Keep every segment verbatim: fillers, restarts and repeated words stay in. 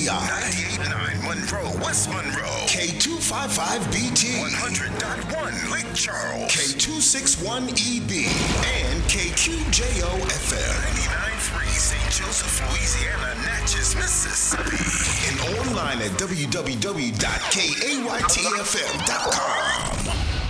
P I. ninety-eight point nine Monroe, West Monroe. K two fifty-five B T. one hundred point one Lake Charles. K two sixty-one E B. And K Q J O F M. ninety-nine point three Saint Joseph, Louisiana, Natchez, Mississippi. And online at w w w dot k a y t f m dot com.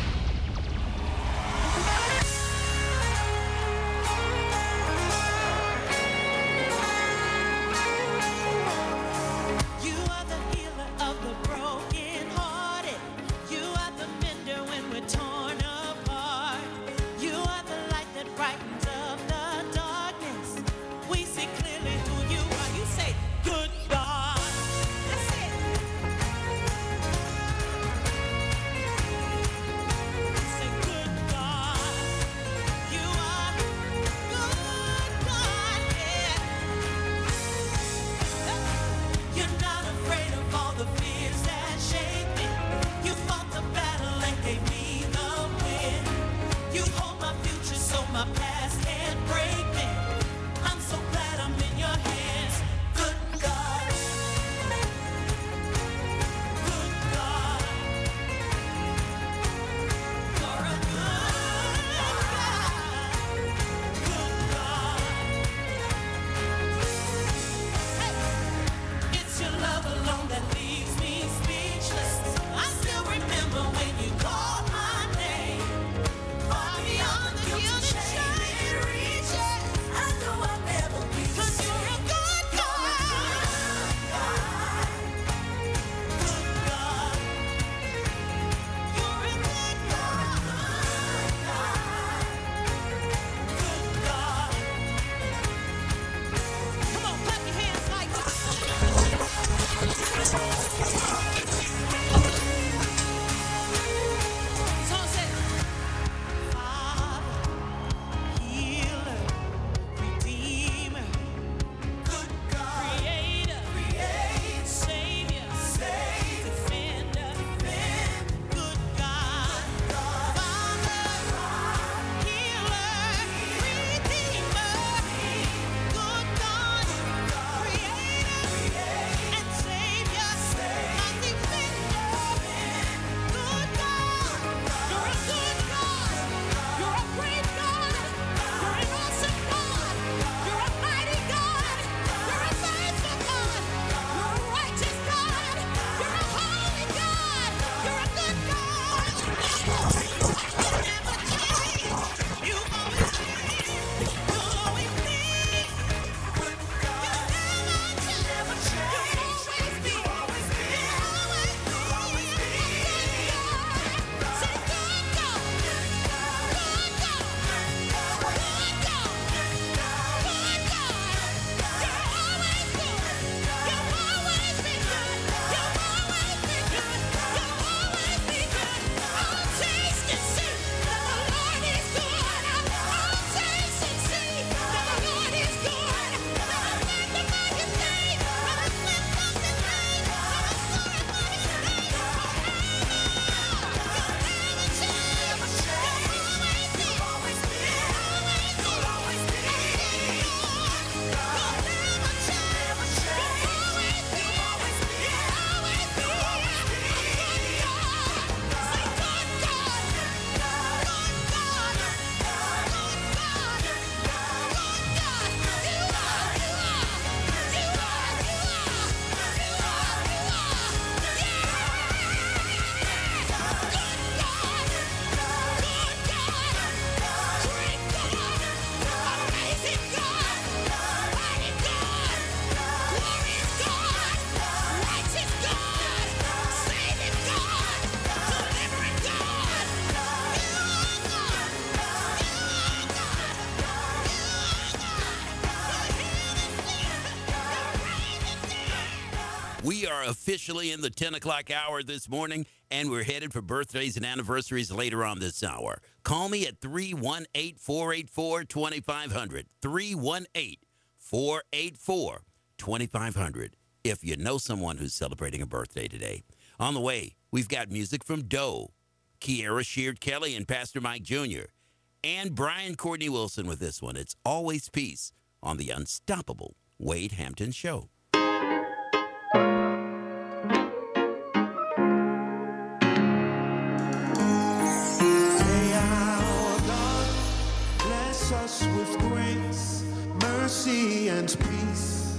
We are officially in the ten o'clock hour this morning, and we're headed for birthdays and anniversaries later on this hour. Call me at three one eight, four eight four, two five zero zero, three one eight, four eight four, two five zero zero if you know someone who's celebrating a birthday today. On the way, we've got music from Doe, Kiara Sheard Kelly, and Pastor Mike Junior, and Brian Courtney Wilson with this one. It's Always Peace on the Unstoppable Wade Hampton Show. mercy and peace.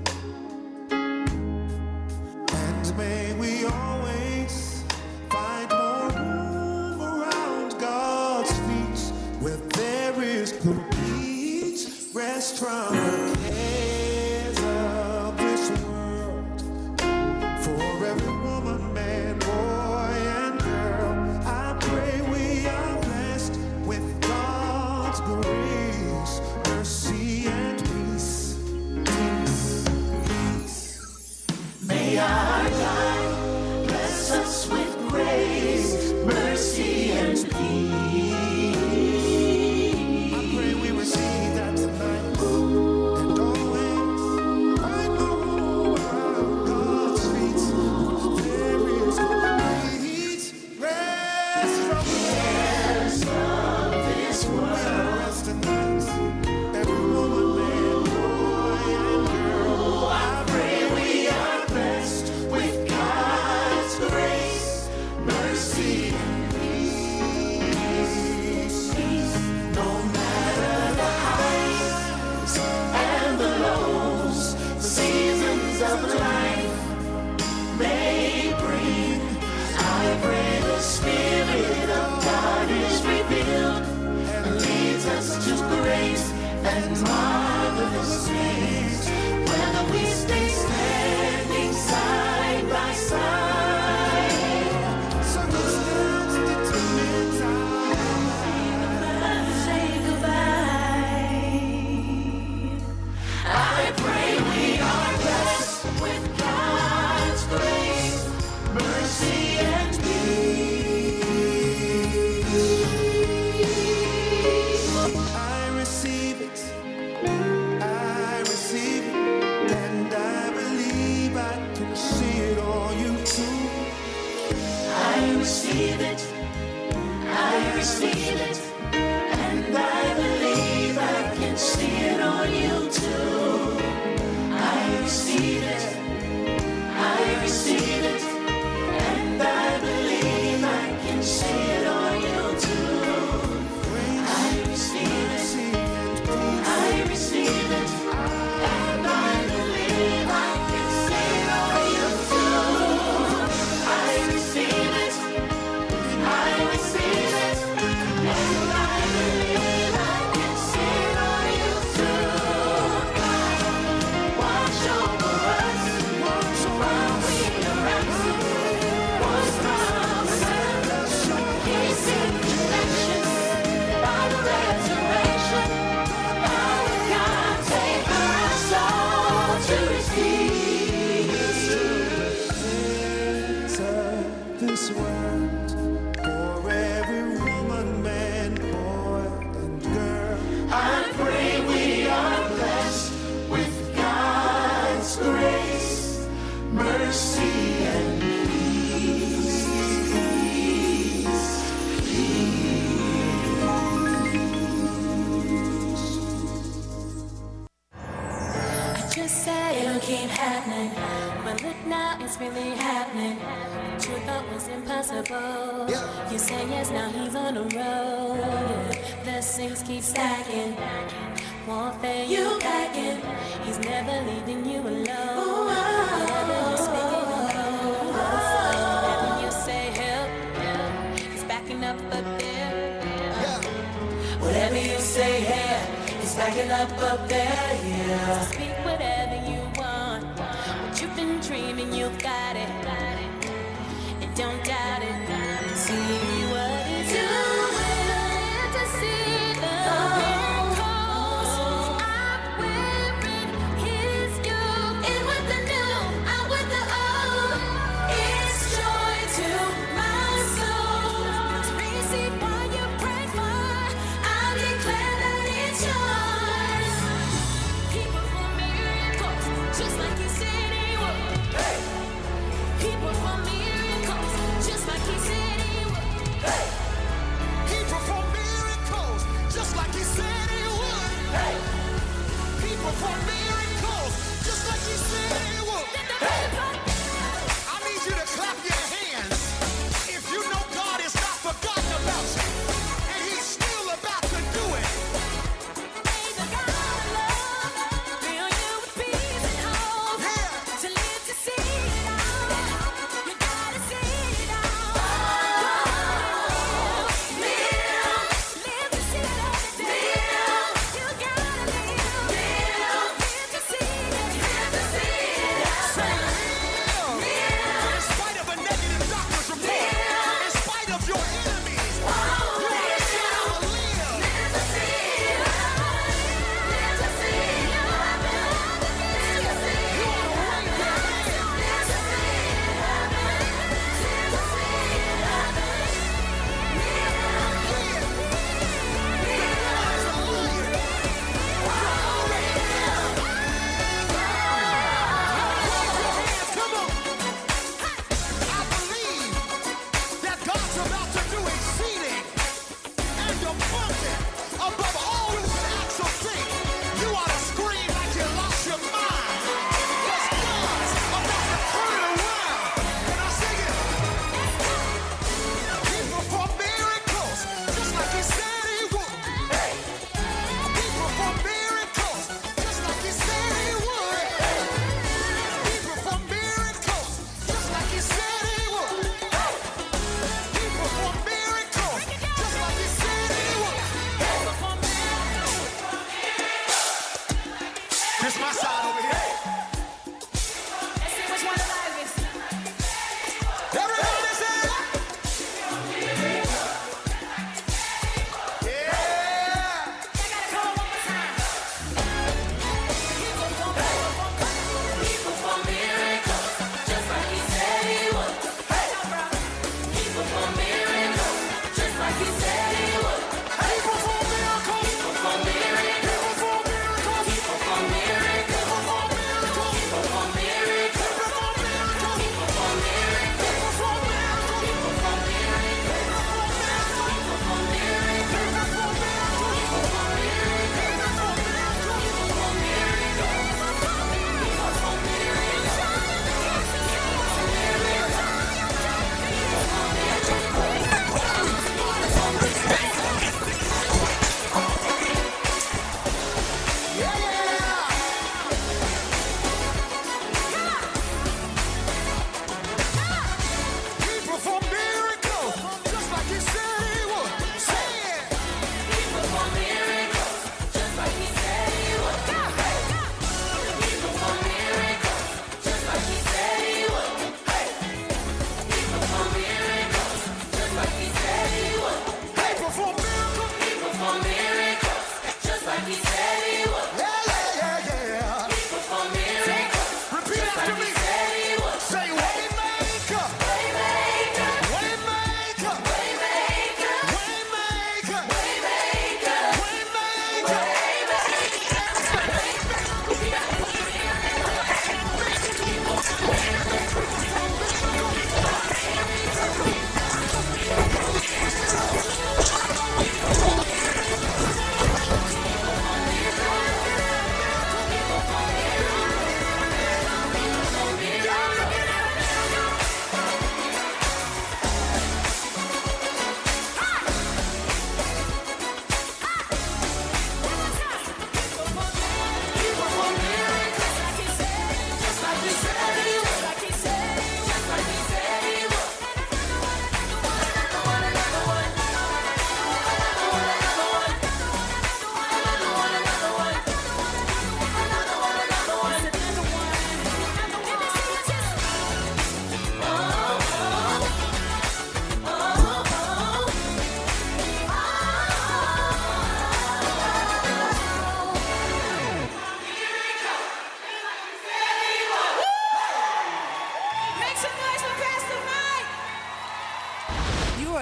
And may we always find more room around God's feet, where there is complete rest from the cares of this world. For every woman, man, boy, and girl, I pray we are blessed with God's grace, mercy, and peace. Peace, peace. May our God bless us with grace, mercy, and peace. I pray we receive that tonight and always find the room around God's feet. There is complete rest from the cares of this we world. are rest tonight. Every woman, man, boy, and girl, I Pray we are blessed with God's grace, mercy, and peace. No matter the highs and the lows, the seasons of life may bring, I pray the Spirit of God is revealed and leads us to grace and marvelous things. Whether we stay standing side by side, circumstance determines our say goodbye. I pray we are blessed with God's grace, mercy, and peace. I receive it, I receive it, and I believe I can see it on you too. I receive it, I receive it, and I believe I can see it on you too. I receive it, I receive it, and I believe I can see it on you too. I receive it, I receive it, and I believe I can see it on you too. I receive it, I receive it, and I believe I can see it on you too. Watch over us while we are absent. Was promised, peace and connection by the resurrection. Our God, take our soul to His peace. Enter this world for every woman, man, boy, and girl. I pray we are blessed with God's grace, mercy, and peace. I just said it'll keep happening, but look now, it's really happening. What you thought was impossible, you say yes, now he's on the road. Blessings keep stacking, warfare you packing. He's never leaving you alone. Whatever you're speaking in code, whatever you say help, he's backing up up there. Whatever you say here, it's backing up up there, yeah. Speak whatever you want. What you've been dreaming, you got it. And don't doubt it. See what he's doing. Live to see the miracles. I'm wearing his yoke. In with the new, out with the old. It's joy to my soul. Receive what you pray for. I declare that it's yours. He performed miracles just like he said he would. He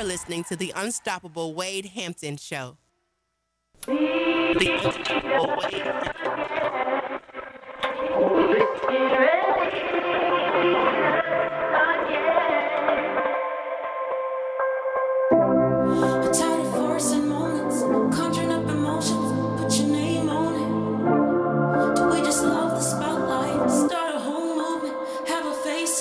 are listening to the Unstoppable Wade Hampton Show. The Unstoppable Wade Hampton